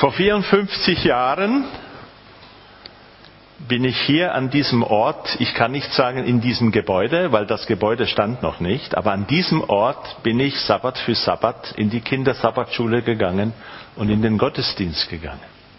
Vor 54 Jahren bin ich hier an diesem Ort, ich kann nicht sagen in diesem Gebäude, weil das Gebäude stand noch nicht, aber an diesem Ort bin ich Sabbat für Sabbat in die Kindersabbatschule gegangen und in den Gottesdienst gegangen.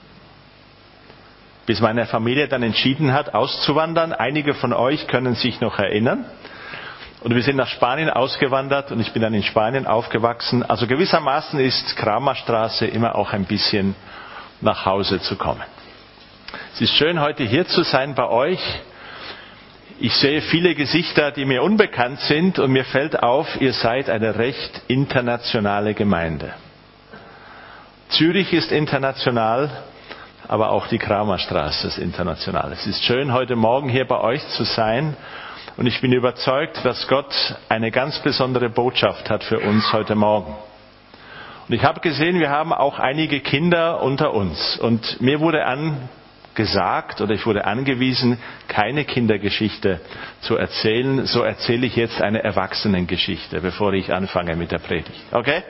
Bis meine Familie dann entschieden hat, auszuwandern. Einige von euch können sich noch erinnern. Und wir sind nach Spanien ausgewandert und ich bin dann in Spanien aufgewachsen. Also gewissermaßen ist Kramerstraße immer auch ein bisschen nach Hause zu kommen. Es ist schön, heute hier zu sein bei euch. Ich sehe viele Gesichter, die mir unbekannt sind und mir fällt auf, ihr seid eine recht internationale Gemeinde. Zürich ist international, aber auch die Kramerstraße ist international. Es ist schön, heute Morgen hier bei euch zu sein. Und ich bin überzeugt, dass Gott eine ganz besondere Botschaft hat für uns heute Morgen. Und ich habe gesehen, wir haben auch einige Kinder unter uns. Und mir wurde angesagt oder ich wurde angewiesen, keine Kindergeschichte zu erzählen. So erzähle ich jetzt eine Erwachsenengeschichte, bevor ich anfange mit der Predigt. Okay?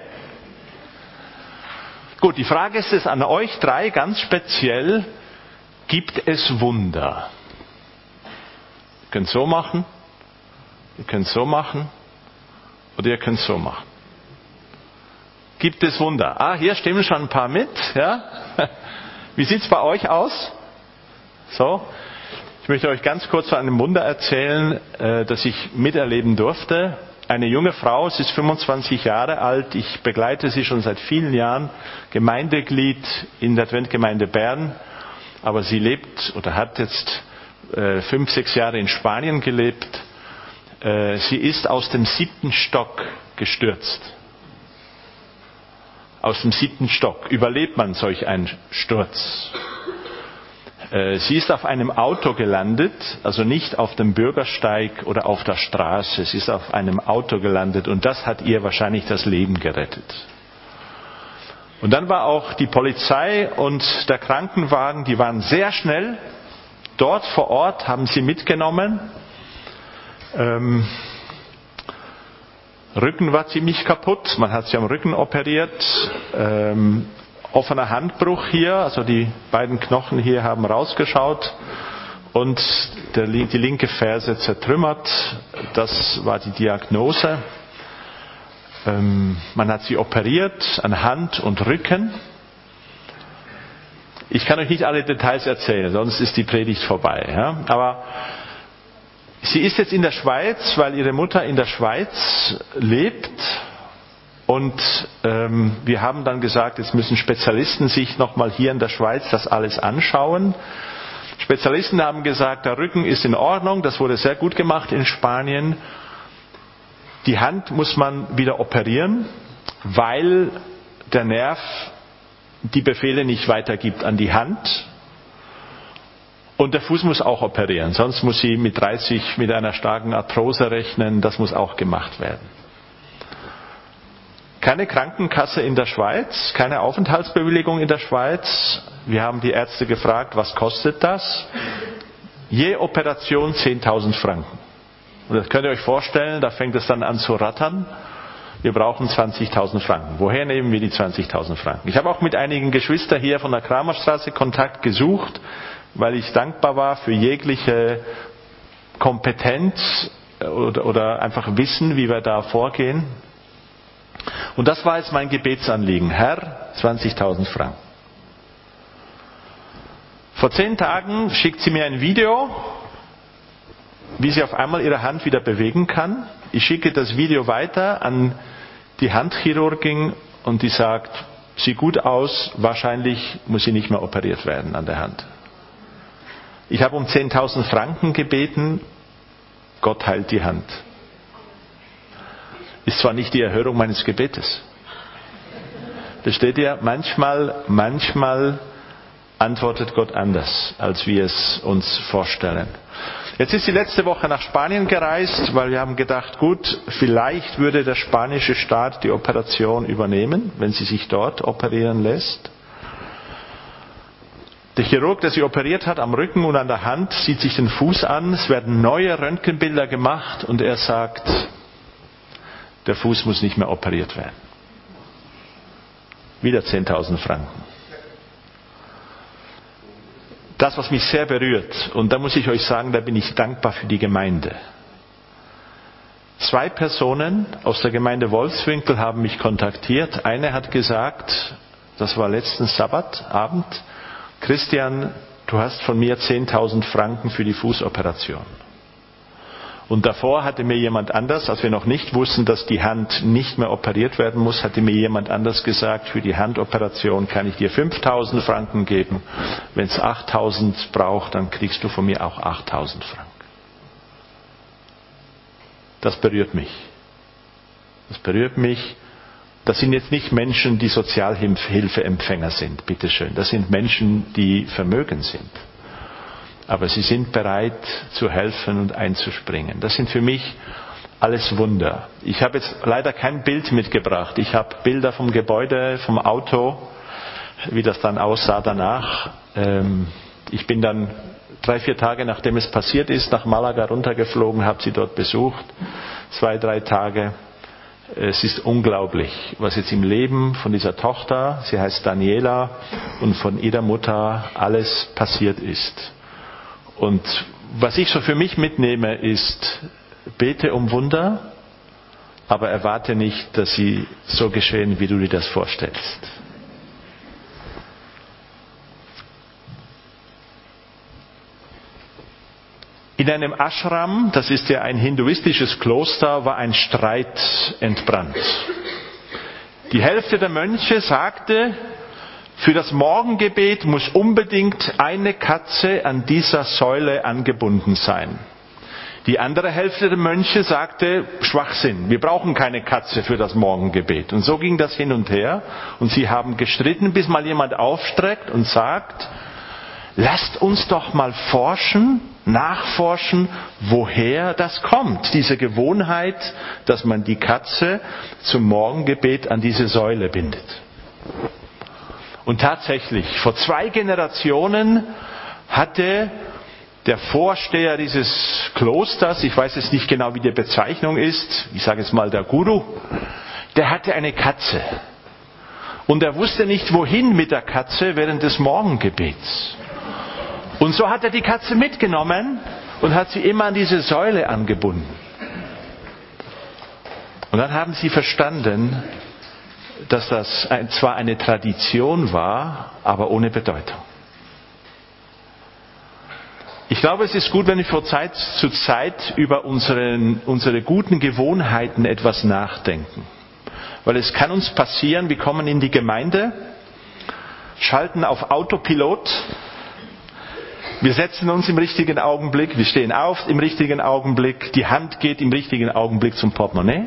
Gut, die Frage ist es an euch drei ganz speziell. Gibt es Wunder? Ihr könnt so machen, ihr könnt so machen oder ihr könnt so machen. Gibt es Wunder? Hier stimmen schon ein paar mit. Ja? Wie sieht's bei euch aus? So, ich möchte euch ganz kurz von einem Wunder erzählen, das ich miterleben durfte. Eine junge Frau, sie ist 25 Jahre alt, ich begleite sie schon seit vielen Jahren, Gemeindeglied in der Adventgemeinde Bern, aber sie lebt oder hat jetzt 5, 6 Jahre in Spanien gelebt. Sie ist aus dem 7. Stock gestürzt. Aus dem 7. Stock. Überlebt man solch einen Sturz? Sie ist auf einem Auto gelandet, also nicht auf dem Bürgersteig oder auf der Straße. Sie ist auf einem Auto gelandet und das hat ihr wahrscheinlich das Leben gerettet. Und dann war auch die Polizei und der Krankenwagen, die waren sehr schnell. Dort vor Ort haben sie mitgenommen. Rücken war ziemlich kaputt. Man hat sie am Rücken operiert. Offener Handbruch hier, also die beiden Knochen hier haben rausgeschaut. Und die linke Ferse zertrümmert. Das war die Diagnose. Man hat sie operiert an Hand und Rücken. Ich kann euch nicht alle Details erzählen, sonst ist die Predigt vorbei. Ja? Aber sie ist jetzt in der Schweiz, weil ihre Mutter in der Schweiz lebt. Und wir haben dann gesagt, jetzt müssen Spezialisten sich nochmal hier in der Schweiz das alles anschauen. Spezialisten haben gesagt, der Rücken ist in Ordnung, das wurde sehr gut gemacht in Spanien. Die Hand muss man wieder operieren, weil der Nerv die Befehle nicht weitergibt an die Hand. Und der Fuß muss auch operieren, sonst muss sie mit 30 mit einer starken Arthrose rechnen, das muss auch gemacht werden. Keine Krankenkasse in der Schweiz, keine Aufenthaltsbewilligung in der Schweiz. Wir haben die Ärzte gefragt, was kostet das? Je Operation 10.000 Franken. Und das könnt ihr euch vorstellen, da fängt es dann an zu rattern. Wir brauchen 20.000 Franken. Woher nehmen wir die 20.000 Franken? Ich habe auch mit einigen Geschwistern hier von der Kramerstraße Kontakt gesucht, weil ich dankbar war für jegliche Kompetenz oder einfach Wissen, wie wir da vorgehen. Und das war jetzt mein Gebetsanliegen. Herr, 20.000 Franken. Vor 10 Tagen schickt sie mir ein Video, wie sie auf einmal ihre Hand wieder bewegen kann. Ich schicke das Video weiter an die Handchirurgin und die sagt, sieht gut aus, wahrscheinlich muss sie nicht mehr operiert werden an der Hand. Ich habe um 10.000 Franken gebeten, Gott heilt die Hand. Ist zwar nicht die Erhörung meines Gebetes. Versteht ihr? Manchmal antwortet Gott anders, als wir es uns vorstellen. Jetzt ist sie letzte Woche nach Spanien gereist, weil wir haben gedacht, gut, vielleicht würde der spanische Staat die Operation übernehmen, wenn sie sich dort operieren lässt. Der Chirurg, der sie operiert hat, am Rücken und an der Hand, sieht sich den Fuß an, es werden neue Röntgenbilder gemacht und er sagt, der Fuß muss nicht mehr operiert werden. Wieder 10.000 Franken. das, was mich sehr berührt, und da muss ich euch sagen, da bin ich dankbar für die Gemeinde. 2 Personen aus der Gemeinde Wolfswinkel haben mich kontaktiert. Eine hat gesagt, das war letzten Sabbatabend, Christian, du hast von mir 10.000 Franken für die Fußoperation. Und davor hatte mir jemand anders, als wir noch nicht wussten, dass die Hand nicht mehr operiert werden muss, hatte mir jemand anders gesagt, für die Handoperation kann ich dir 5.000 Franken geben. Wenn es 8.000 braucht, dann kriegst du von mir auch 8.000 Franken. Das berührt mich. Das berührt mich. Das sind jetzt nicht Menschen, die Sozialhilfeempfänger sind, bitteschön. Das sind Menschen, die vermögend sind. Aber sie sind bereit zu helfen und einzuspringen. Das sind für mich alles Wunder. Ich habe jetzt leider kein Bild mitgebracht. Ich habe Bilder vom Gebäude, vom Auto, wie das dann aussah danach. Ich bin dann 3-4 Tage, nachdem es passiert ist, nach Malaga runtergeflogen, habe sie dort besucht. 2-3 Tage. Es ist unglaublich, was jetzt im Leben von dieser Tochter, sie heißt Daniela, und von ihrer Mutter alles passiert ist. Und was ich so für mich mitnehme, ist, bete um Wunder, aber erwarte nicht, dass sie so geschehen, wie du dir das vorstellst. In einem Ashram, das ist ja ein hinduistisches Kloster, war ein Streit entbrannt. Die Hälfte der Mönche sagte, für das Morgengebet muss unbedingt eine Katze an dieser Säule angebunden sein. Die andere Hälfte der Mönche sagte, Schwachsinn, wir brauchen keine Katze für das Morgengebet. Und so ging das hin und her. Und sie haben gestritten, bis mal jemand aufstreckt und sagt, lasst uns doch mal nachforschen, woher das kommt. Diese Gewohnheit, dass man die Katze zum Morgengebet an diese Säule bindet. Und tatsächlich, vor 2 Generationen hatte der Vorsteher dieses Klosters, ich weiß jetzt nicht genau, wie die Bezeichnung ist, ich sage jetzt mal der Guru, der hatte eine Katze. Und er wusste nicht, wohin mit der Katze während des Morgengebets. Und so hat er die Katze mitgenommen und hat sie immer an diese Säule angebunden. Und dann haben sie verstanden, dass das zwar eine Tradition war, aber ohne Bedeutung. Ich glaube, es ist gut, wenn wir von Zeit zu Zeit über unsere guten Gewohnheiten etwas nachdenken. Weil es kann uns passieren, wir kommen in die Gemeinde, schalten auf Autopilot, wir setzen uns im richtigen Augenblick, wir stehen auf im richtigen Augenblick, die Hand geht im richtigen Augenblick zum Portemonnaie.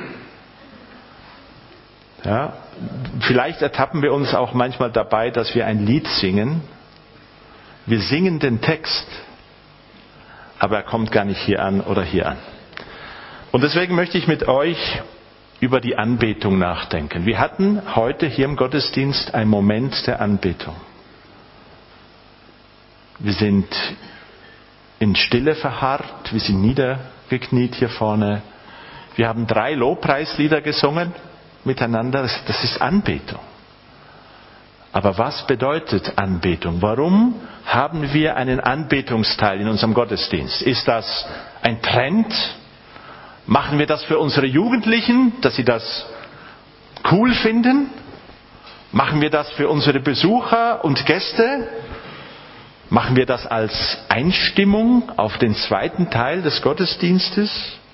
Ja, vielleicht ertappen wir uns auch manchmal dabei, dass wir ein Lied singen. Wir singen den Text, aber er kommt gar nicht hier an oder hier an. Und deswegen möchte ich mit euch über die Anbetung nachdenken. Wir hatten heute hier im Gottesdienst einen Moment der Anbetung. Wir sind in Stille verharrt, wir sind niedergekniet hier vorne. Wir haben 3 Lobpreislieder gesungen miteinander. Das ist Anbetung. Aber was bedeutet Anbetung? Warum haben wir einen Anbetungsteil in unserem Gottesdienst? Ist das ein Trend? Machen wir das für unsere Jugendlichen, dass sie das cool finden? Machen wir das für unsere Besucher und Gäste? Machen wir das als Einstimmung auf den 2. Teil des Gottesdienstes?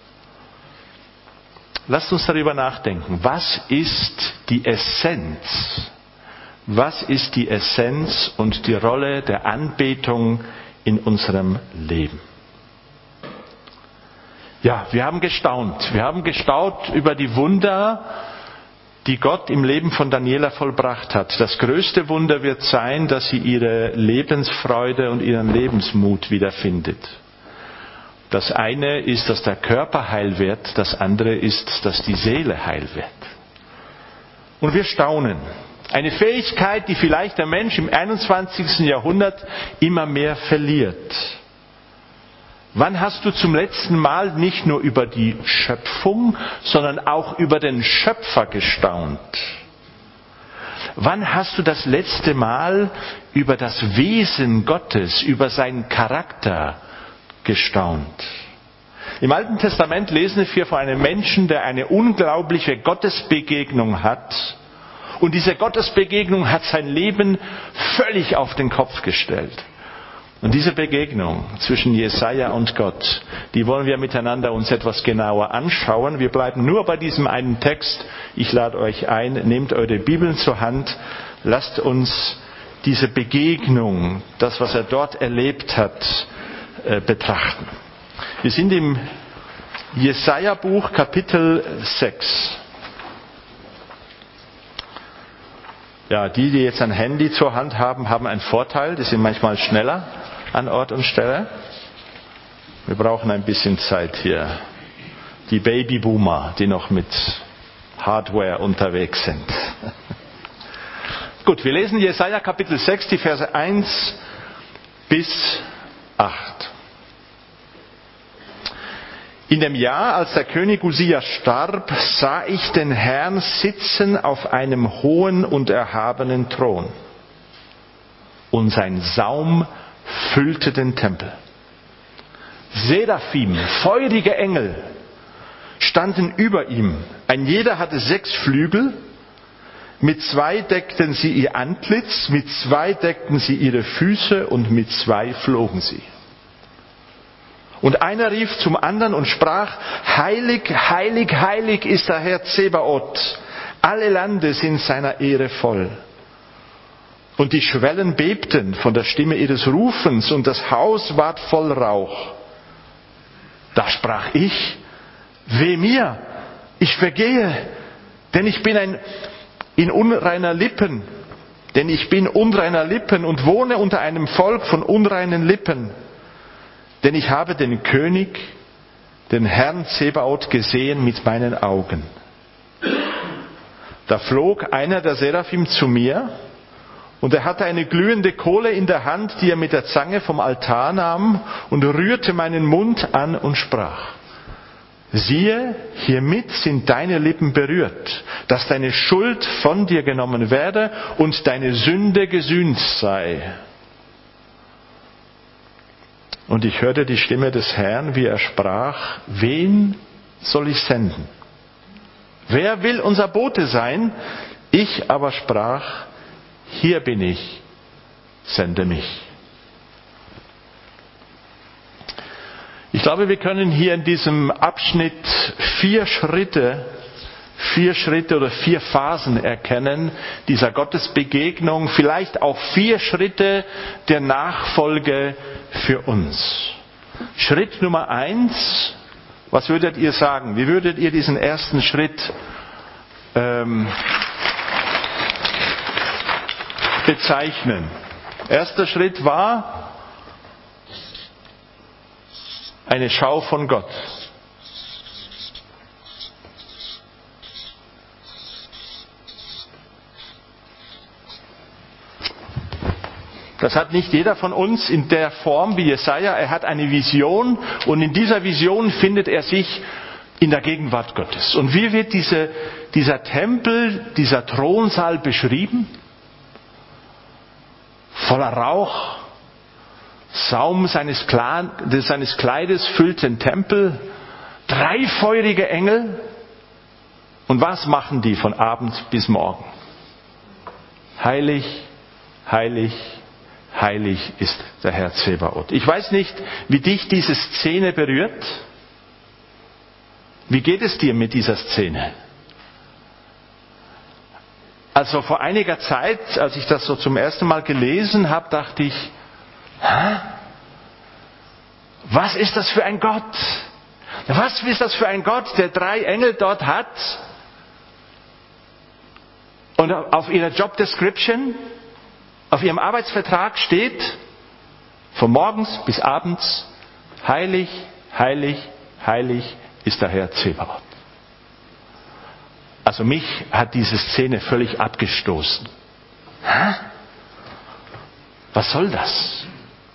Lasst uns darüber nachdenken. Was ist die Essenz? Was ist die Essenz und die Rolle der Anbetung in unserem Leben? Ja, wir haben gestaunt. Wir haben gestaunt über die Wunder, die Gott im Leben von Daniela vollbracht hat. Das größte Wunder wird sein, dass sie ihre Lebensfreude und ihren Lebensmut wiederfindet. Das eine ist, dass der Körper heil wird, das andere ist, dass die Seele heil wird. Und wir staunen. Eine Fähigkeit, die vielleicht der Mensch im 21. Jahrhundert immer mehr verliert. Wann hast du zum letzten Mal nicht nur über die Schöpfung, sondern auch über den Schöpfer gestaunt? Wann hast du das letzte Mal über das Wesen Gottes, über seinen Charakter gestaunt? Im Alten Testament lesen wir von einem Menschen, der eine unglaubliche Gottesbegegnung hat. Und diese Gottesbegegnung hat sein Leben völlig auf den Kopf gestellt. Und diese Begegnung zwischen Jesaja und Gott, die wollen wir miteinander uns etwas genauer anschauen. Wir bleiben nur bei diesem einen Text. Ich lade euch ein, nehmt eure Bibeln zur Hand, lasst uns diese Begegnung, das, was er dort erlebt hat, betrachten. Wir sind im Jesaja-Buch, Kapitel 6. Ja, die jetzt ein Handy zur Hand haben, haben einen Vorteil. Die sind manchmal schneller an Ort und Stelle. Wir brauchen ein bisschen Zeit hier. Die Babyboomer, die noch mit Hardware unterwegs sind. Gut, wir lesen Jesaja Kapitel 6, die Verse 1 bis 8. In dem Jahr, als der König Usia starb, sah ich den Herrn sitzen auf einem hohen und erhabenen Thron. Und sein Saum füllte den Tempel. Seraphim, feurige Engel, standen über ihm. Ein jeder hatte 6 Flügel. Mit 2 deckten sie ihr Antlitz, mit 2 deckten sie ihre Füße und mit 2 flogen sie. Und einer rief zum anderen und sprach, heilig, heilig, heilig ist der Herr Zebaoth. Alle Lande sind seiner Ehre voll. Und die Schwellen bebten von der Stimme ihres Rufens und das Haus ward voll Rauch. Da sprach ich, weh mir, ich vergehe, denn ich bin unreiner Lippen und wohne unter einem Volk von unreinen Lippen. Denn ich habe den König, den Herrn Zebaoth, gesehen mit meinen Augen. Da flog einer der Seraphim zu mir, und er hatte eine glühende Kohle in der Hand, die er mit der Zange vom Altar nahm, und rührte meinen Mund an und sprach, siehe, hiermit sind deine Lippen berührt, dass deine Schuld von dir genommen werde und deine Sünde gesühnt sei. Und ich hörte die Stimme des Herrn, wie er sprach, wen soll ich senden? Wer will unser Bote sein? Ich aber sprach, hier bin ich, sende mich. Ich glaube, wir können hier in diesem Abschnitt 4 Schritte oder 4 Phasen erkennen, dieser Gottesbegegnung, vielleicht auch 4 Schritte der Nachfolge für uns. Schritt Nummer 1, was würdet ihr sagen? Wie würdet ihr diesen ersten Schritt bezeichnen? Erster Schritt war eine Schau von Gott. Das hat nicht jeder von uns in der Form wie Jesaja. Er hat eine Vision und in dieser Vision findet er sich in der Gegenwart Gottes. Und wie wird dieser Tempel, dieser Thronsaal beschrieben? Voller Rauch, Saum seines Kleides füllt den Tempel, 3 feurige Engel. Und was machen die von Abend bis Morgen? Heilig, heilig, heilig ist der Herr Zebaoth. Ich weiß nicht, wie dich diese Szene berührt. Wie geht es dir mit dieser Szene? Also vor einiger Zeit, als ich das so zum ersten Mal gelesen habe, dachte ich, was ist das für ein Gott? Was ist das für ein Gott, der 3 Engel dort hat und auf ihrer Job Description, auf ihrem Arbeitsvertrag steht, von morgens bis abends, heilig, heilig, heilig ist der Herr Zebaoth. Also mich hat diese Szene völlig abgestoßen. Was soll das?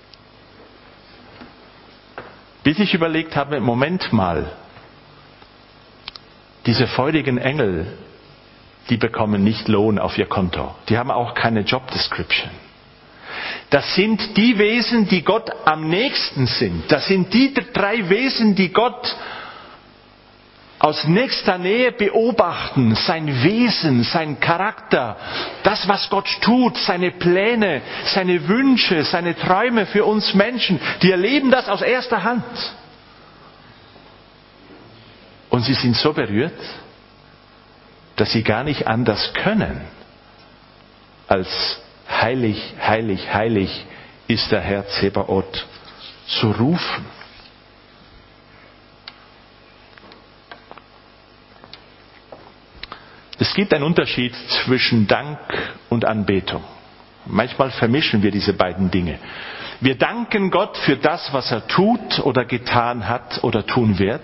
Bis ich überlegt habe, Moment mal, diese feurigen Engel, die bekommen nicht Lohn auf ihr Konto. Die haben auch keine Job Description. Das sind die Wesen, die Gott am nächsten sind. Das sind die 3 Wesen, die Gott aus nächster Nähe beobachten. Sein Wesen, sein Charakter, das, was Gott tut, seine Pläne, seine Wünsche, seine Träume für uns Menschen. Die erleben das aus erster Hand. Und sie sind so berührt, dass sie gar nicht anders können, als heilig, heilig, heilig ist der Herr Zebaoth zu rufen. Es gibt einen Unterschied zwischen Dank und Anbetung. Manchmal vermischen wir diese beiden Dinge. Wir danken Gott für das, was er tut oder getan hat oder tun wird.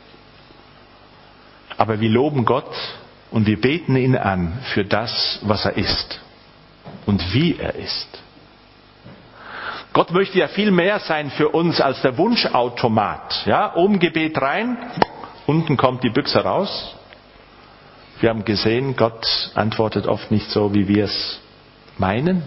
Aber wir loben Gott und wir beten ihn an für das, was er ist und wie er ist. Gott möchte ja viel mehr sein für uns als der Wunschautomat. Ja, oben Gebet rein, unten kommt die Büchse raus. Wir haben gesehen, Gott antwortet oft nicht so, wie wir es meinen.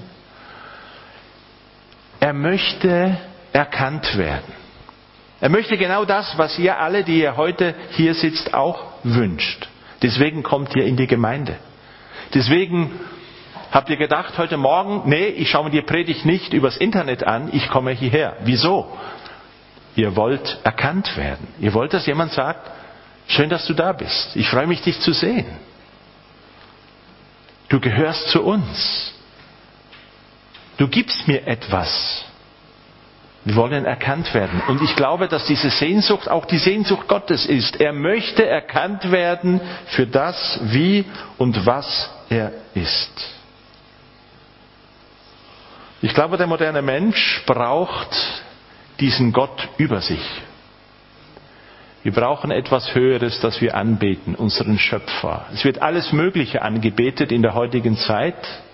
Er möchte erkannt werden. Er möchte genau das, was ihr alle, die ihr heute hier sitzt, auch wünscht. Deswegen kommt ihr in die Gemeinde. Deswegen habt ihr gedacht heute Morgen, nee, ich schaue mir die Predigt nicht übers Internet an, ich komme hierher. Wieso? Ihr wollt erkannt werden. Ihr wollt, dass jemand sagt, schön, dass du da bist. Ich freue mich, dich zu sehen. Du gehörst zu uns. Du gibst mir etwas. Wir wollen erkannt werden. Und ich glaube, dass diese Sehnsucht auch die Sehnsucht Gottes ist. Er möchte erkannt werden für das, wie und was er ist. Ich glaube, der moderne Mensch braucht diesen Gott über sich. Wir brauchen etwas Höheres, das wir anbeten, unseren Schöpfer. Es wird alles Mögliche angebetet in der heutigen Zeit.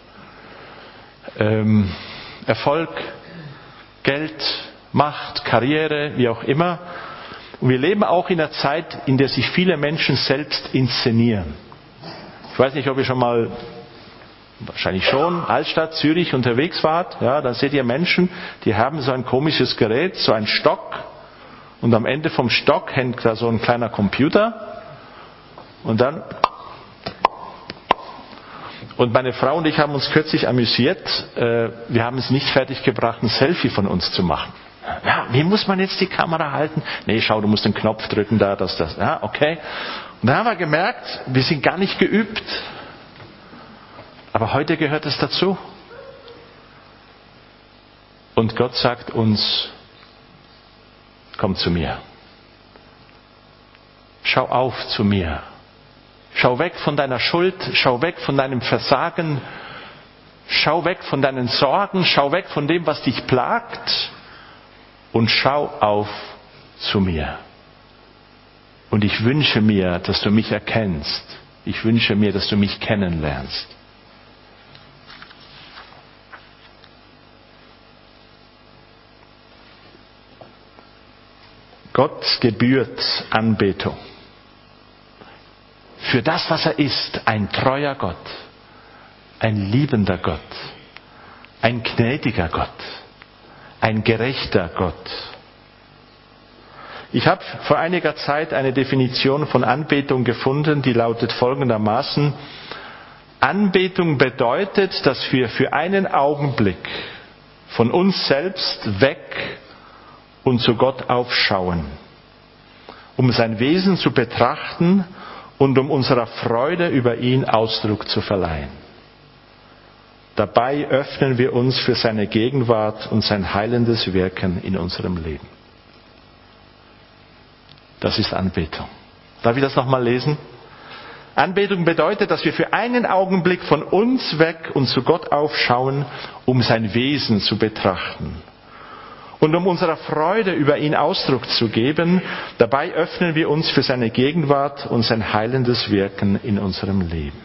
Erfolg, Geld, Macht, Karriere, wie auch immer. Und wir leben auch in einer Zeit, in der sich viele Menschen selbst inszenieren. Ich weiß nicht, ob ihr schon mal, wahrscheinlich schon, Altstadt, Zürich unterwegs wart. Ja, da seht ihr Menschen, die haben so ein komisches Gerät, so einen Stock. Und am Ende vom Stock hängt da so ein kleiner Computer. Und dann... Und meine Frau und ich haben uns kürzlich amüsiert. Wir haben es nicht fertiggebracht, ein Selfie von uns zu machen. Ja, wie muss man jetzt die Kamera halten? Nee, schau, du musst den Knopf drücken da, das. Ja, okay. Und dann haben wir gemerkt, wir sind gar nicht geübt. Aber heute gehört es dazu. Und Gott sagt uns, komm zu mir. Schau auf zu mir. Schau weg von deiner Schuld, schau weg von deinem Versagen, schau weg von deinen Sorgen, schau weg von dem, was dich plagt und schau auf zu mir. Und ich wünsche mir, dass du mich erkennst. Ich wünsche mir, dass du mich kennenlernst. Gott gebührt Anbetung. Für das, was er ist, ein treuer Gott, ein liebender Gott, ein gnädiger Gott, ein gerechter Gott. Ich habe vor einiger Zeit eine Definition von Anbetung gefunden, die lautet folgendermaßen: Anbetung bedeutet, dass wir für einen Augenblick von uns selbst weg und zu Gott aufschauen, um sein Wesen zu betrachten und um unserer Freude über ihn Ausdruck zu verleihen. Dabei öffnen wir uns für seine Gegenwart und sein heilendes Wirken in unserem Leben. Das ist Anbetung. Darf ich das nochmal lesen? Anbetung bedeutet, dass wir für einen Augenblick von uns weg und zu Gott aufschauen, um sein Wesen zu betrachten. Und um unserer Freude über ihn Ausdruck zu geben, dabei öffnen wir uns für seine Gegenwart und sein heilendes Wirken in unserem Leben.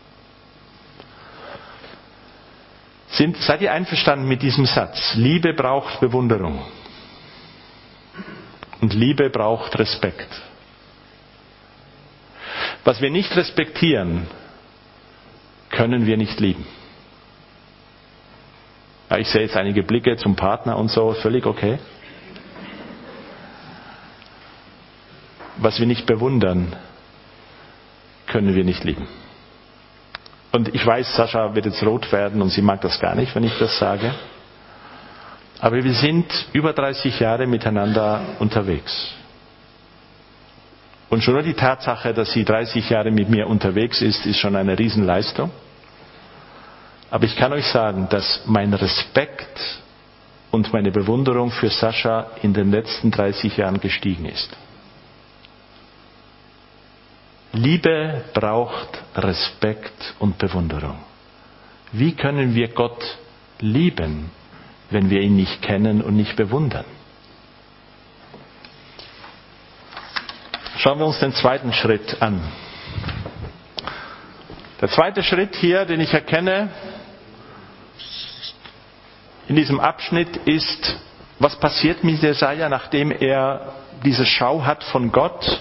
Seid ihr einverstanden mit diesem Satz? Liebe braucht Bewunderung. Und Liebe braucht Respekt. Was wir nicht respektieren, können wir nicht lieben. Ja, ich sehe jetzt einige Blicke zum Partner und so, völlig okay. Was wir nicht bewundern, können wir nicht lieben. Und ich weiß, Sascha wird jetzt rot werden und sie mag das gar nicht, wenn ich das sage. Aber wir sind über 30 Jahre miteinander unterwegs. Und schon nur die Tatsache, dass sie 30 Jahre mit mir unterwegs ist, ist schon eine Riesenleistung. Aber ich kann euch sagen, dass mein Respekt und meine Bewunderung für Sascha in den letzten 30 Jahren gestiegen ist. Liebe braucht Respekt und Bewunderung. Wie können wir Gott lieben, wenn wir ihn nicht kennen und nicht bewundern? Schauen wir uns den zweiten Schritt an. Der zweite Schritt hier, den ich erkenne in diesem Abschnitt, ist, was passiert mit Jesaja, nachdem er diese Schau hat von Gott?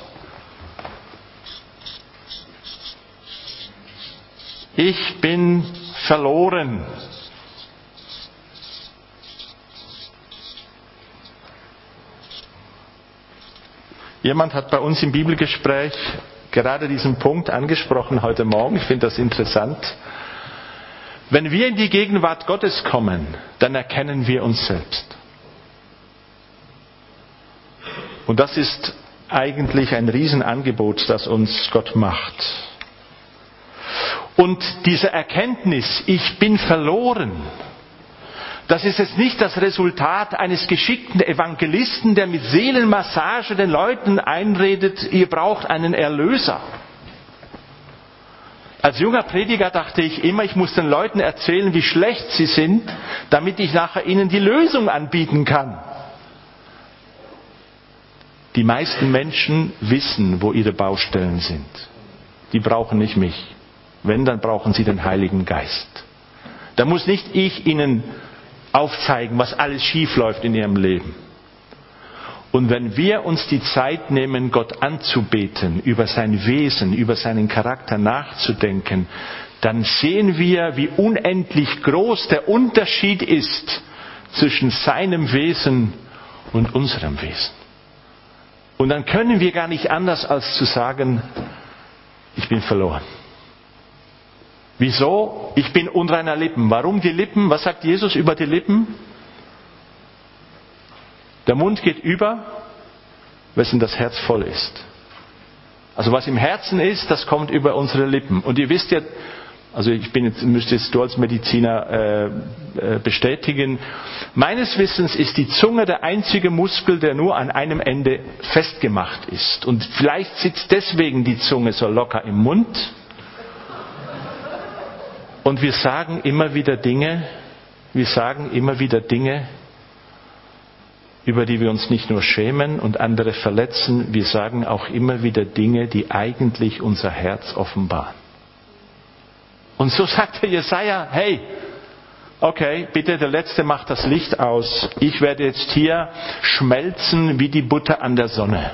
Ich bin verloren. Jemand hat bei uns im Bibelgespräch gerade diesen Punkt angesprochen heute Morgen. Ich finde das interessant. Wenn wir in die Gegenwart Gottes kommen, dann erkennen wir uns selbst. Und das ist eigentlich ein Riesenangebot, das uns Gott macht. Und diese Erkenntnis, ich bin verloren, das ist jetzt nicht das Resultat eines geschickten Evangelisten, der mit Seelenmassage den Leuten einredet, ihr braucht einen Erlöser. Als junger Prediger dachte ich immer, ich muss den Leuten erzählen, wie schlecht sie sind, damit ich nachher ihnen die Lösung anbieten kann. Die meisten Menschen wissen, wo ihre Baustellen sind. Die brauchen nicht mich. Wenn, dann brauchen sie den Heiligen Geist. Da muss nicht ich ihnen aufzeigen, was alles schief läuft in ihrem Leben. Und wenn wir uns die Zeit nehmen, Gott anzubeten, über sein Wesen, über seinen Charakter nachzudenken, dann sehen wir, wie unendlich groß der Unterschied ist zwischen seinem Wesen und unserem Wesen. Und dann können wir gar nicht anders, als zu sagen, ich bin verloren. Wieso? Ich bin unreiner Lippen. Warum die Lippen? Was sagt Jesus über die Lippen? Der Mund geht über, wessen das Herz voll ist. Also was im Herzen ist, das kommt über unsere Lippen. Und ihr wisst ja, also müsste jetzt du als Mediziner bestätigen, meines Wissens ist die Zunge der einzige Muskel, der nur an einem Ende festgemacht ist. Und vielleicht sitzt deswegen die Zunge so locker im Mund. Und wir sagen immer wieder Dinge, über die wir uns nicht nur schämen und andere verletzen, wir sagen auch immer wieder Dinge, die eigentlich unser Herz offenbaren. Und so sagte Jesaja, hey, okay, bitte, der Letzte macht das Licht aus. Ich werde jetzt hier schmelzen wie die Butter an der Sonne.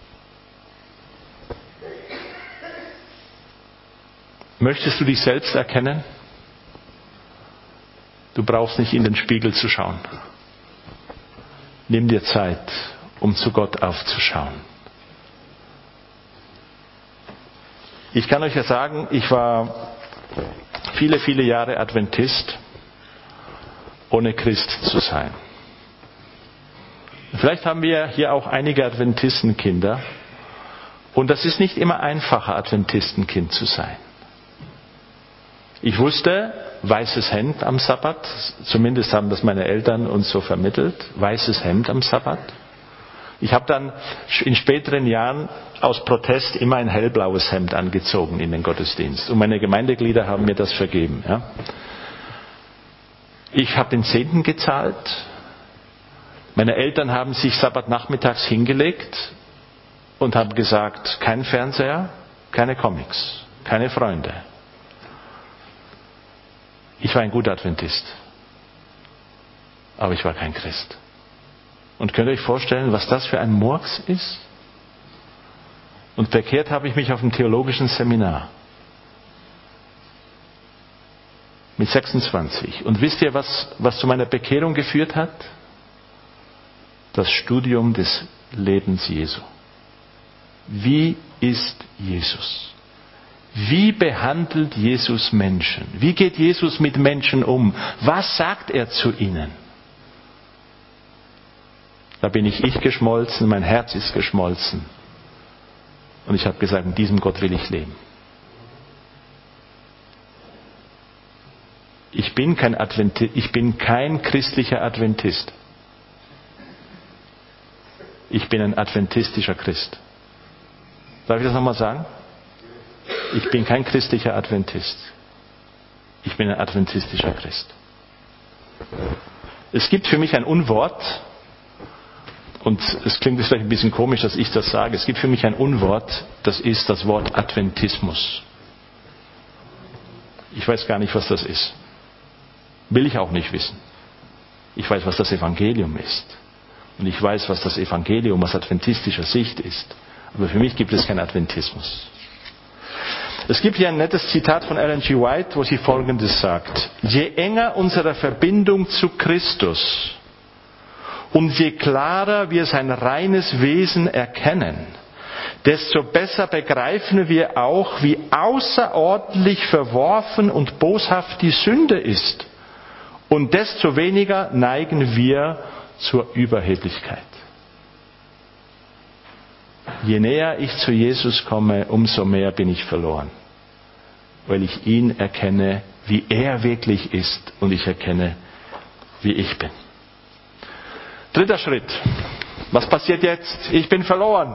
Möchtest du dich selbst erkennen? Du brauchst nicht in den Spiegel zu schauen. Nimm dir Zeit, um zu Gott aufzuschauen. Ich kann euch ja sagen, ich war viele, viele Jahre Adventist, ohne Christ zu sein. Vielleicht haben wir hier auch einige Adventistenkinder. Und das ist nicht immer einfacher, Adventistenkind zu sein. Ich wusste, weißes Hemd am Sabbat, zumindest haben das meine Eltern uns so vermittelt, weißes Hemd am Sabbat. Ich habe dann in späteren Jahren aus Protest immer ein hellblaues Hemd angezogen in den Gottesdienst. Und meine Gemeindeglieder haben mir das vergeben. Ja. Ich habe den Zehnten gezahlt. Meine Eltern haben sich Sabbatnachmittags hingelegt und haben gesagt, kein Fernseher, keine Comics, keine Freunde. Ich war ein guter Adventist, aber ich war kein Christ. Und könnt ihr euch vorstellen, was das für ein Murks ist? Und bekehrt habe ich mich auf dem theologischen Seminar. Mit 26. Und wisst ihr, was zu meiner Bekehrung geführt hat? Das Studium des Lebens Jesu. Wie ist Jesus? Wie behandelt Jesus Menschen? Wie geht Jesus mit Menschen um? Was sagt er zu ihnen? Da bin ich geschmolzen, mein Herz ist geschmolzen. Und ich habe gesagt, mit diesem Gott will ich leben. Ich bin kein christlicher Adventist. Ich bin ein adventistischer Christ. Darf ich das nochmal sagen? Ich bin kein christlicher Adventist. Ich bin ein adventistischer Christ. Es gibt für mich ein Unwort, und es klingt jetzt vielleicht ein bisschen komisch, dass ich das sage. Es gibt für mich ein Unwort, das ist das Wort Adventismus. Ich weiß gar nicht, was das ist. Will ich auch nicht wissen. Ich weiß, was das Evangelium ist. Und ich weiß, was das Evangelium aus adventistischer Sicht ist. Aber für mich gibt es keinen Adventismus. Es gibt hier ein nettes Zitat von Ellen G. White, wo sie Folgendes sagt. Je enger unsere Verbindung zu Christus und je klarer wir sein reines Wesen erkennen, desto besser begreifen wir auch, wie außerordentlich verworfen und boshaft die Sünde ist. Und desto weniger neigen wir zur Überheblichkeit. Je näher ich zu Jesus komme, umso mehr bin ich verloren. Weil ich ihn erkenne, wie er wirklich ist, und ich erkenne, wie ich bin. Dritter Schritt. Was passiert jetzt? Ich bin verloren.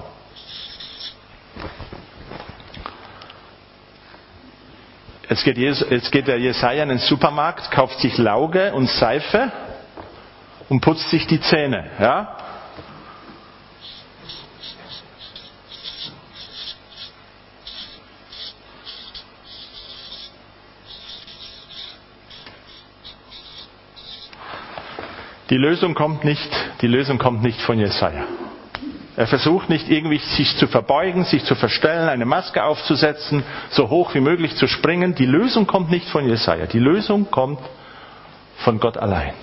Jetzt geht der Jesaja in den Supermarkt, kauft sich Lauge und Seife und putzt sich die Zähne. Ja? Die Lösung kommt nicht von Jesaja. Er versucht nicht irgendwie sich zu verbeugen, sich zu verstellen, eine Maske aufzusetzen, so hoch wie möglich zu springen. Die Lösung kommt nicht von Jesaja. Die Lösung kommt von Gott allein.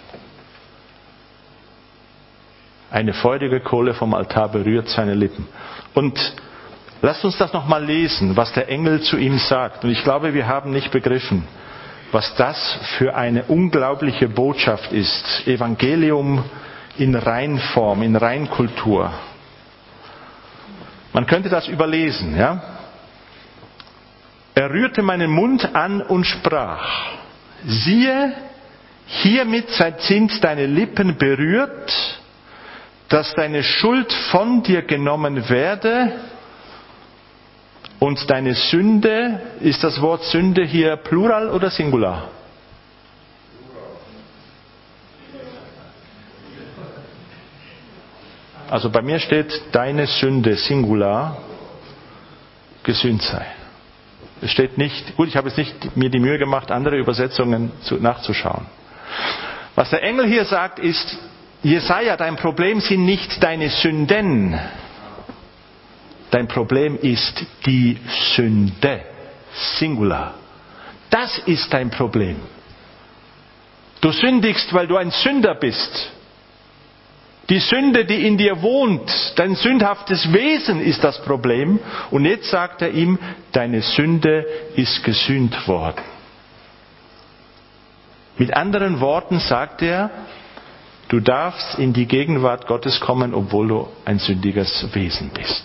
Eine feurige Kohle vom Altar berührt seine Lippen. Und lasst uns das nochmal lesen, was der Engel zu ihm sagt. Und ich glaube, wir haben nicht begriffen, was das für eine unglaubliche Botschaft ist. Evangelium in Reinform, in Reinkultur. Man könnte das überlesen, ja? Er rührte meinen Mund an und sprach, siehe, hiermit sind deine Lippen berührt, dass deine Schuld von dir genommen werde und deine Sünde, ist das Wort Sünde hier Plural oder Singular? Also bei mir steht, deine Sünde Singular gesühnt sei. Es steht nicht, gut, ich habe jetzt nicht mir die Mühe gemacht, andere Übersetzungen nachzuschauen. Was der Engel hier sagt ist, Jesaja, dein Problem sind nicht deine Sünden. Dein Problem ist die Sünde. Singular. Das ist dein Problem. Du sündigst, weil du ein Sünder bist. Die Sünde, die in dir wohnt, dein sündhaftes Wesen ist das Problem. Und jetzt sagt er ihm, deine Sünde ist gesühnt worden. Mit anderen Worten sagt er, du darfst in die Gegenwart Gottes kommen, obwohl du ein sündiges Wesen bist.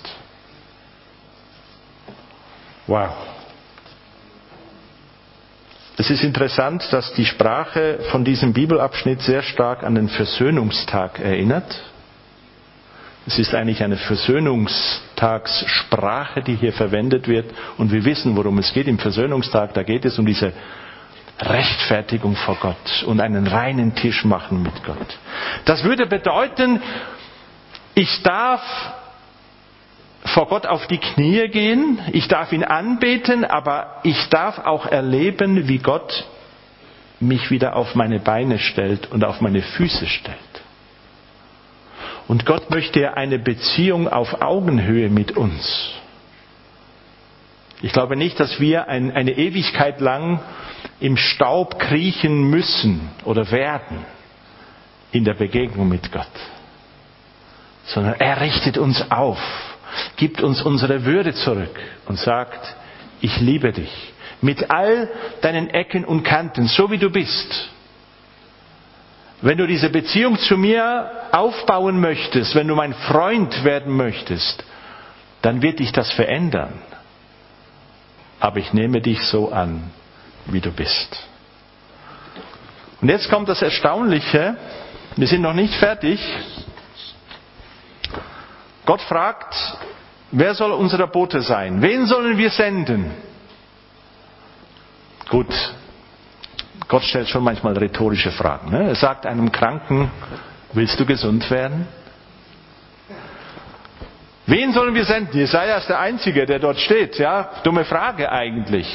Wow. Es ist interessant, dass die Sprache von diesem Bibelabschnitt sehr stark an den Versöhnungstag erinnert. Es ist eigentlich eine Versöhnungstagssprache, die hier verwendet wird. Und wir wissen, worum es geht im Versöhnungstag. Da geht es um diese Rechtfertigung vor Gott und einen reinen Tisch machen mit Gott. Das würde bedeuten, ich darf vor Gott auf die Knie gehen, ich darf ihn anbeten, aber ich darf auch erleben, wie Gott mich wieder auf meine Beine stellt und auf meine Füße stellt. Und Gott möchte eine Beziehung auf Augenhöhe mit uns. Ich glaube nicht, dass wir eine Ewigkeit lang im Staub kriechen müssen oder werden in der Begegnung mit Gott, sondern er richtet uns auf, gibt uns unsere Würde zurück und sagt, ich liebe dich mit all deinen Ecken und Kanten, so wie du bist. Wenn du diese Beziehung zu mir aufbauen möchtest, wenn du mein Freund werden möchtest, dann wird dich das verändern. Aber ich nehme dich so an, wie du bist. Und jetzt kommt das Erstaunliche. Wir sind noch nicht fertig. Gott fragt, wer soll unser Bote sein? Wen sollen wir senden? Gut, Gott stellt schon manchmal rhetorische Fragen. Ne? Er sagt einem Kranken, willst du gesund werden? Wen sollen wir senden? Jesaja ist der Einzige, der dort steht. Ja, dumme Frage eigentlich.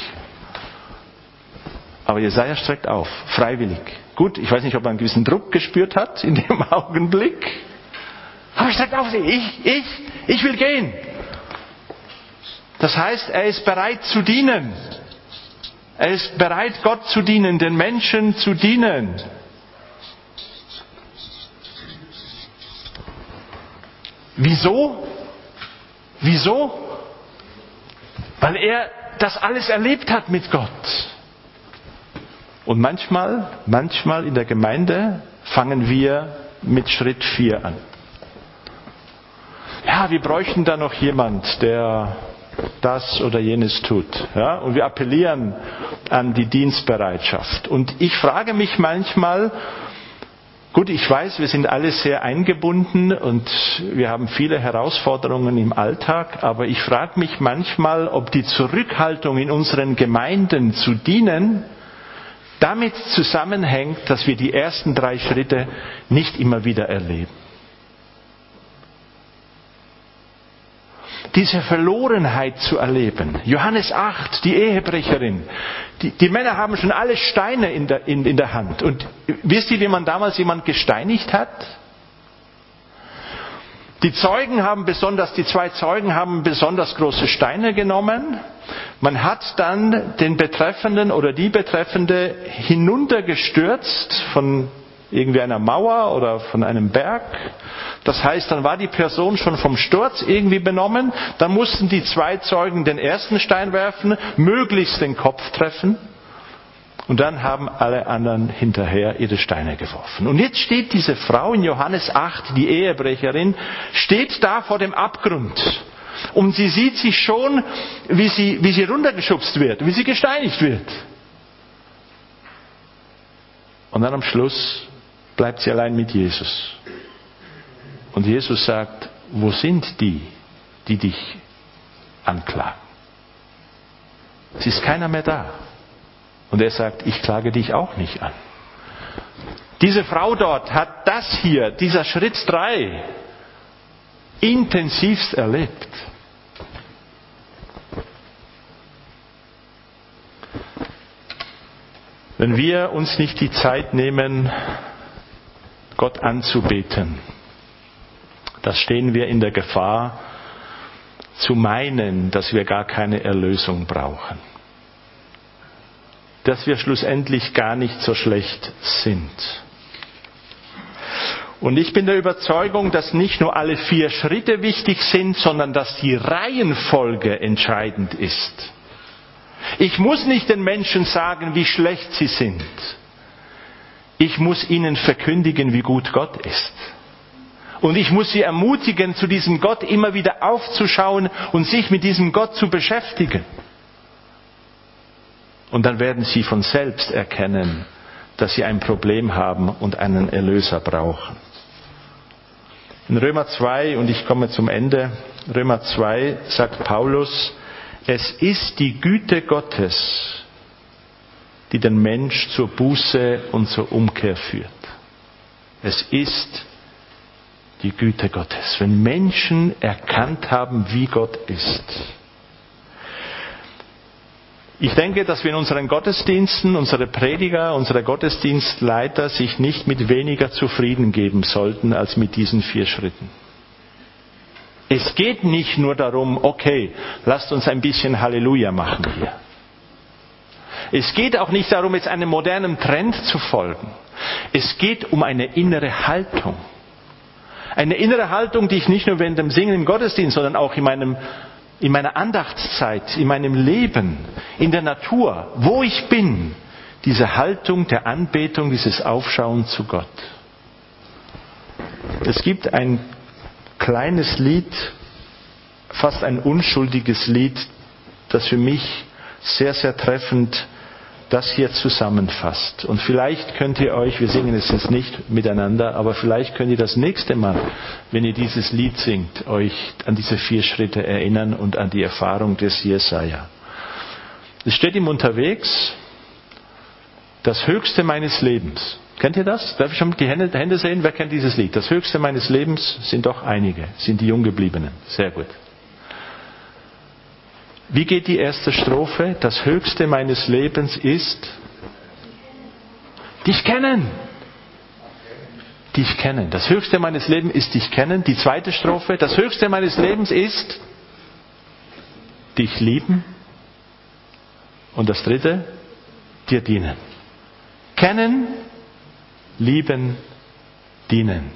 Aber Jesaja streckt auf, freiwillig. Gut, ich weiß nicht, ob er einen gewissen Druck gespürt hat in dem Augenblick. Aber er streckt auf, ich will gehen. Das heißt, er ist bereit zu dienen. Er ist bereit, Gott zu dienen, den Menschen zu dienen. Wieso? Wieso? Weil er das alles erlebt hat mit Gott. Und manchmal in der Gemeinde fangen wir mit Schritt 4 an. Ja, wir bräuchten da noch jemand, der das oder jenes tut. Ja? Und wir appellieren an die Dienstbereitschaft. Und ich frage mich manchmal, gut, ich weiß, wir sind alle sehr eingebunden und wir haben viele Herausforderungen im Alltag, aber ich frage mich manchmal, ob die Zurückhaltung in unseren Gemeinden zu dienen damit zusammenhängt, dass wir die ersten 3 Schritte nicht immer wieder erleben. Diese Verlorenheit zu erleben. Johannes 8, die Ehebrecherin. Die Männer haben schon alle Steine in der Hand. Und wisst ihr, wie man damals jemand gesteinigt hat? Die 2 Zeugen haben besonders große Steine genommen. Man hat dann den Betreffenden oder die Betreffende hinuntergestürzt von irgendwie einer Mauer oder von einem Berg. Das heißt, dann war die Person schon vom Sturz irgendwie benommen. Dann mussten die 2 Zeugen den ersten Stein werfen, möglichst den Kopf treffen. Und dann haben alle anderen hinterher ihre Steine geworfen. Und jetzt steht diese Frau in Johannes 8, die Ehebrecherin, steht da vor dem Abgrund. Und sie sieht sich schon, wie sie runtergeschubst wird, wie sie gesteinigt wird. Und dann am Schluss bleibt sie allein mit Jesus. Und Jesus sagt, wo sind die dich anklagen? Es ist keiner mehr da. Und er sagt, ich klage dich auch nicht an. Diese Frau dort hat das hier, dieser Schritt 3, intensivst erlebt. Wenn wir uns nicht die Zeit nehmen, Gott anzubeten, da stehen wir in der Gefahr, zu meinen, dass wir gar keine Erlösung brauchen. Dass wir schlussendlich gar nicht so schlecht sind. Und ich bin der Überzeugung, dass nicht nur alle 4 Schritte wichtig sind, sondern dass die Reihenfolge entscheidend ist. Ich muss nicht den Menschen sagen, wie schlecht sie sind. Ich muss ihnen verkündigen, wie gut Gott ist. Und ich muss sie ermutigen, zu diesem Gott immer wieder aufzuschauen und sich mit diesem Gott zu beschäftigen. Und dann werden sie von selbst erkennen, dass sie ein Problem haben und einen Erlöser brauchen. In Römer 2, und ich komme zum Ende, Römer 2 sagt Paulus, es ist die Güte Gottes, die den Mensch zur Buße und zur Umkehr führt. Es ist die Güte Gottes. Wenn Menschen erkannt haben, wie Gott ist. Ich denke, dass wir in unseren Gottesdiensten, unsere Prediger, unsere Gottesdienstleiter sich nicht mit weniger zufrieden geben sollten als mit diesen 4 Schritten. Es geht nicht nur darum, okay, lasst uns ein bisschen Halleluja machen hier. Es geht auch nicht darum, jetzt einem modernen Trend zu folgen. Es geht um eine innere Haltung. Eine innere Haltung, die ich nicht nur während dem Singen im Gottesdienst, sondern auch in meiner Andachtszeit, in meinem Leben, in der Natur, wo ich bin, diese Haltung der Anbetung, dieses Aufschauen zu Gott. Es gibt ein kleines Lied, fast ein unschuldiges Lied, das für mich sehr, sehr treffend das hier zusammenfasst. Und vielleicht könnt ihr euch, wir singen es jetzt nicht miteinander, aber vielleicht könnt ihr das nächste Mal, wenn ihr dieses Lied singt, euch an diese 4 Schritte erinnern und an die Erfahrung des Jesaja. Es steht ihm unterwegs, das Höchste meines Lebens. Kennt ihr das? Darf ich schon die Hände sehen? Wer kennt dieses Lied? Das Höchste meines Lebens sind doch einige, sind die Junggebliebenen. Sehr gut. Wie geht die erste Strophe? Das Höchste meines Lebens ist dich kennen. Dich kennen. Das Höchste meines Lebens ist dich kennen. Die zweite Strophe. Das Höchste meines Lebens ist dich lieben. Und das dritte, dir dienen. Kennen, lieben, dienen.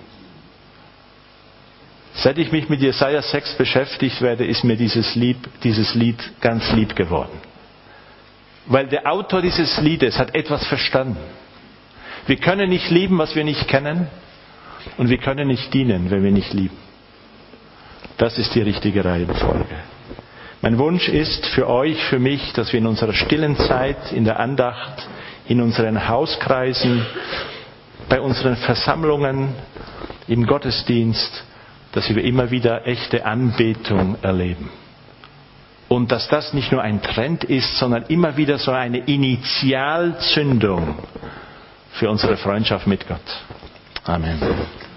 Seit ich mich mit Jesaja 6 beschäftigt werde, ist mir dieses Lied ganz lieb geworden. Weil der Autor dieses Liedes hat etwas verstanden. Wir können nicht lieben, was wir nicht kennen. Und wir können nicht dienen, wenn wir nicht lieben. Das ist die richtige Reihenfolge. Mein Wunsch ist für euch, für mich, dass wir in unserer stillen Zeit, in der Andacht, in unseren Hauskreisen, bei unseren Versammlungen, im Gottesdienst, dass wir immer wieder echte Anbetung erleben. Und dass das nicht nur ein Trend ist, sondern immer wieder so eine Initialzündung für unsere Freundschaft mit Gott. Amen.